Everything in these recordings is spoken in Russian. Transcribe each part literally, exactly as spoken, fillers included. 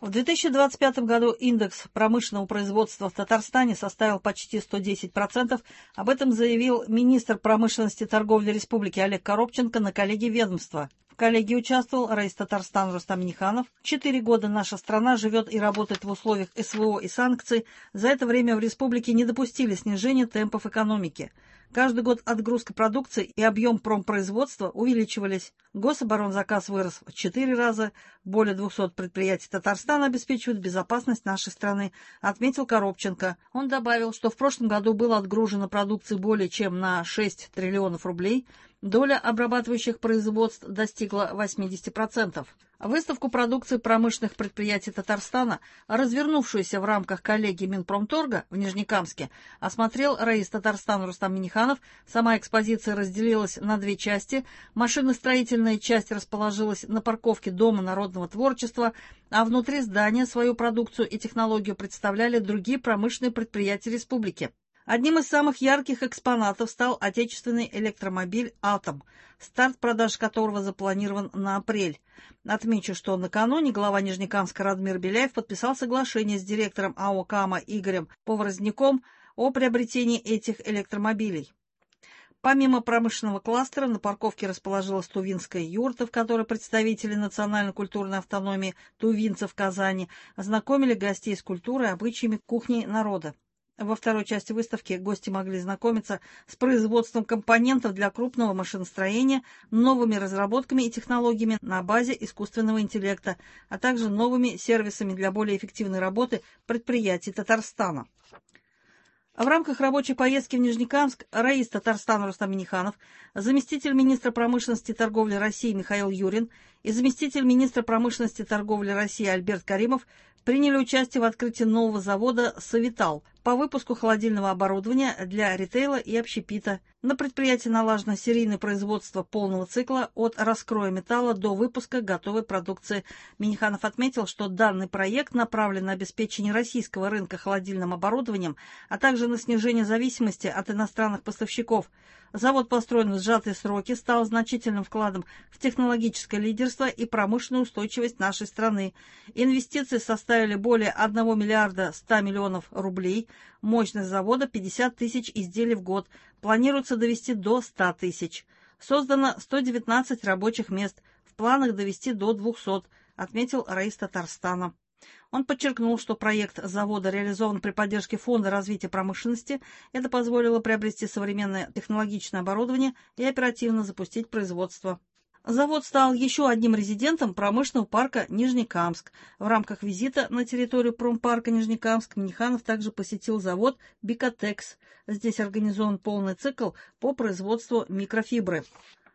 В две тысячи двадцать пятом году индекс промышленного производства в Татарстане составил почти сто десять процентов. Об этом заявил министр промышленности и торговли республики Олег Коробченко на коллегии ведомства. В коллегии участвовал раис Татарстана Рустам Минниханов. Четыре года наша страна живет и работает в условиях СВО и санкций. За это время в республике не допустили снижения темпов экономики. Каждый год отгрузка продукции и объем промпроизводства увеличивались. Гособоронзаказ вырос в четыре раза. Более двухсот предприятий Татарстана обеспечивают безопасность нашей страны, отметил Коробченко. Он добавил, что в прошлом году было отгружено продукции более чем на шесть триллионов рублей. Доля обрабатывающих производств достигла восьмидесяти процентов. Выставку продукции промышленных предприятий Татарстана, развернувшуюся в рамках коллегии Минпромторга в Нижнекамске, осмотрел раис Татарстана Рустам Минниханов. Сама экспозиция разделилась на две части. Машиностроительная часть расположилась на парковке Дома народного творчества, а внутри здания свою продукцию и технологию представляли другие промышленные предприятия республики. Одним из самых ярких экспонатов стал отечественный электромобиль «Атом», старт продаж которого запланирован на апрель. Отмечу, что накануне глава Нижнекамска Радмир Беляев подписал соглашение с директором АО «Кама» Игорем Поворозняком о приобретении этих электромобилей. Помимо промышленного кластера, на парковке расположилась тувинская юрта, в которой представители национально-культурной автономии тувинцев Казани ознакомили гостей с культурой и обычаями кухни народа. Во второй части выставки гости могли знакомиться с производством компонентов для крупного машиностроения, новыми разработками и технологиями на базе искусственного интеллекта, а также новыми сервисами для более эффективной работы предприятий Татарстана. В рамках рабочей поездки в Нижнекамск раис Татарстана Рустам Минниханов, заместитель министра промышленности и торговли России Михаил Юрин и заместитель министра промышленности и торговли России Альберт Каримов приняли участие в открытии нового завода «Совитал» по выпуску холодильного оборудования для ритейла и общепита. На предприятии налажено серийное производство полного цикла от раскроя металла до выпуска готовой продукции. Минниханов отметил, что данный проект направлен на обеспечение российского рынка холодильным оборудованием, а также на снижение зависимости от иностранных поставщиков. Завод построен в сжатые сроки, стал значительным вкладом в технологическое лидерство и промышленную устойчивость нашей страны. Инвестиции составили более одного миллиарда ста миллионов рублей. Мощность завода пятьдесят тысяч изделий в год. Планируется довести до ста тысяч. Создано сто девятнадцать рабочих мест. В планах довести до двухсот, отметил раис Татарстана. Он подчеркнул, что проект завода реализован при поддержке Фонда развития промышленности. Это позволило приобрести современное технологичное оборудование и оперативно запустить производство. Завод стал еще одним резидентом промышленного парка Нижнекамск. В рамках визита на территорию промпарка Нижнекамск Минниханов также посетил завод «Бикотекс». Здесь организован полный цикл по производству микрофибры.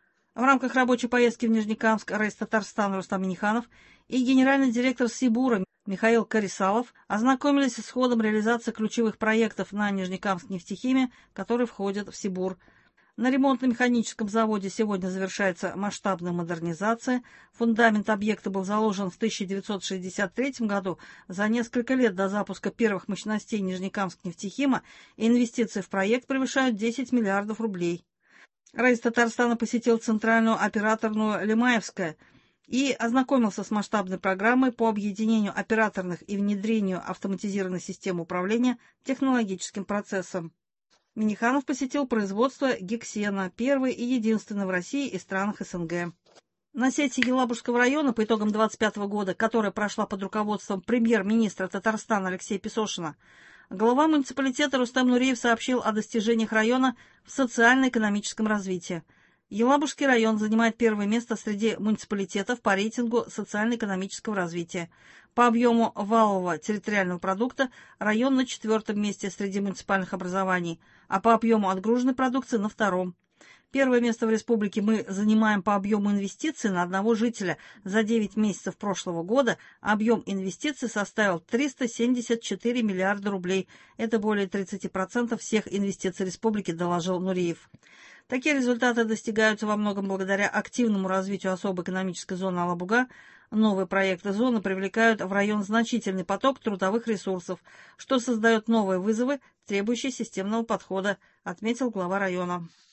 В рамках рабочей поездки в Нижнекамск раис Татарстана Рустам Минниханов и генеральный директор Сибура Михаил Карисалов ознакомились с ходом реализации ключевых проектов на Нижнекамск-нефтехимии, которые входят в Сибур. На ремонтно-механическом заводе сегодня завершается масштабная модернизация. Фундамент объекта был заложен в тысяча девятьсот шестьдесят третьем году. За несколько лет до запуска первых мощностей Нижнекамск-нефтехима инвестиции в проект превышают десять миллиардов рублей. Раис Татарстана посетил центральную операторную Лимаевская и ознакомился с масштабной программой по объединению операторных и внедрению автоматизированной системы управления технологическим процессом. Минниханов посетил производство гексена, первый и единственный в России и странах СНГ. На сессии Елабужского района по итогам двадцать пятого года, которая прошла под руководством премьер-министра Татарстана Алексея Песошина, глава муниципалитета Рустам Нуриев сообщил о достижениях района в социально-экономическом развитии. Елабужский район занимает первое место среди муниципалитетов по рейтингу социально-экономического развития. По объему валового территориального продукта район на четвертом месте среди муниципальных образований, а по объему отгруженной продукции на втором. Первое место в республике мы занимаем по объему инвестиций на одного жителя. За девять месяцев прошлого года объем инвестиций составил триста семьдесят четыре миллиарда рублей. Это более тридцати процентов всех инвестиций республики, доложил Нуриев. Такие результаты достигаются во многом благодаря активному развитию особой экономической зоны Алабуга. Новые проекты зоны привлекают в район значительный поток трудовых ресурсов, что создает новые вызовы, требующие системного подхода, отметил глава района.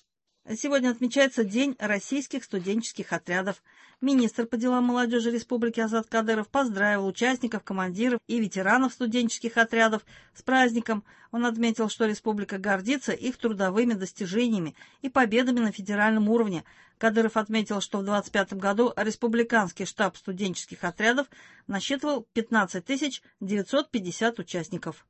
Сегодня отмечается День российских студенческих отрядов. Министр по делам молодежи Республики Азат Кадыров поздравил участников, командиров и ветеранов студенческих отрядов с праздником. Он отметил, что республика гордится их трудовыми достижениями и победами на федеральном уровне. Кадыров отметил, что в двадцать пятом году республиканский штаб студенческих отрядов насчитывал пятнадцать тысяч девятьсот пятьдесят участников.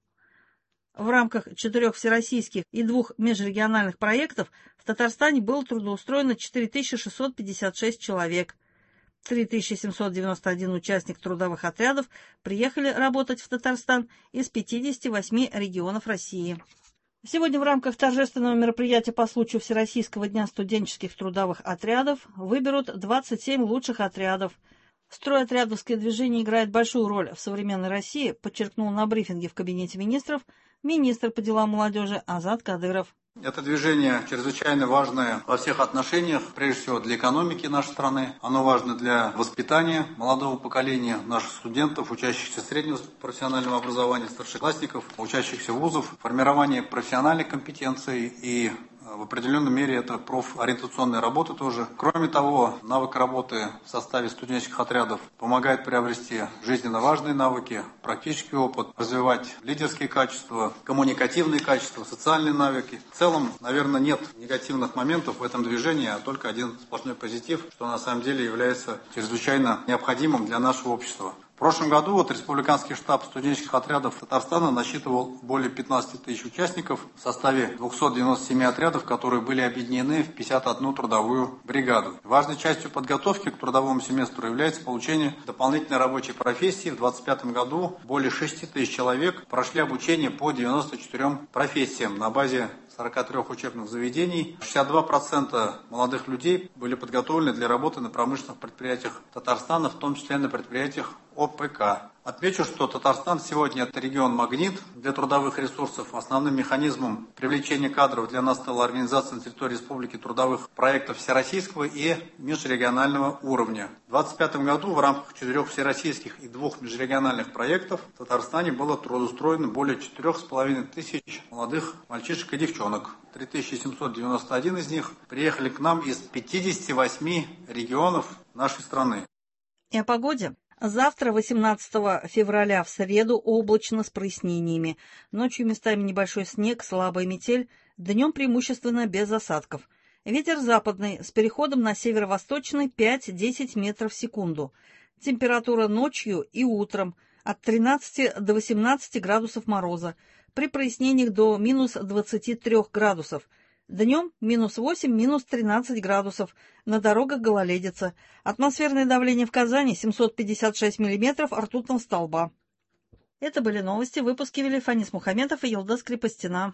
В рамках четырех всероссийских и двух межрегиональных проектов в Татарстане было трудоустроено четыре тысячи шестьсот пятьдесят шесть человек. три тысячи семьсот девяносто один участник трудовых отрядов приехали работать в Татарстан из пятидесяти восьми регионов России. Сегодня в рамках торжественного мероприятия по случаю Всероссийского дня студенческих трудовых отрядов выберут двадцать семь лучших отрядов. Стройотрядовское движение играет большую роль в современной России, подчеркнул на брифинге в Кабинете министров министр по делам молодежи Азат Кадыров. Это движение чрезвычайно важное во всех отношениях, прежде всего для экономики нашей страны. Оно важно для воспитания молодого поколения, наших студентов, учащихся среднего профессионального образования, старшеклассников, учащихся вузов, формирование профессиональной компетенции и в определенной мере это профориентационная работа тоже. Кроме того, навык работы в составе студенческих отрядов помогает приобрести жизненно важные навыки, практический опыт, развивать лидерские качества, коммуникативные качества, социальные навыки. В целом, наверное, нет негативных моментов в этом движении, а только один сплошной позитив, что на самом деле является чрезвычайно необходимым для нашего общества. В прошлом году вот республиканский штаб студенческих отрядов Татарстана насчитывал более пятнадцати тысяч участников в составе двухсот девяноста семи отрядов, которые были объединены в пятьдесят одну трудовую бригаду. Важной частью подготовки к трудовому семестру является получение дополнительной рабочей профессии. В две тысячи двадцать пятом году более шести тысяч человек прошли обучение по девяноста четырем профессиям на базе сорока трёх учебных заведений. шестьдесят два процента молодых людей были подготовлены для работы на промышленных предприятиях Татарстана, в том числе на предприятиях О П К. Отмечу, что Татарстан сегодня это регион-магнит для трудовых ресурсов. Основным механизмом привлечения кадров для нас стала организация на территории республики трудовых проектов всероссийского и межрегионального уровня. В две тысячи двадцать пятом году в рамках четырех всероссийских и двух межрегиональных проектов в Татарстане было трудоустроено более четырёх с половиной тысяч молодых мальчишек и девчонок. три тысячи семьсот девяносто один из них приехали к нам из пятидесяти восьми регионов нашей страны. И о погоде. Завтра, восемнадцатого февраля, в среду, облачно с прояснениями. Ночью местами небольшой снег, слабая метель, днем преимущественно без осадков. Ветер западный, с переходом на северо-восточный пять-десять метров в секунду. Температура ночью и утром от тринадцати до восемнадцати градусов мороза. При прояснениях до минус двадцати трёх градусов. Днем минус восемь, минус тринадцать градусов. На дорогах гололедица. Атмосферное давление в Казани семьсот пятьдесят шесть миллиметров ртутного столба. Это были новости. Выпуски вели Фанис Мухаметов и Елдас Крепостина.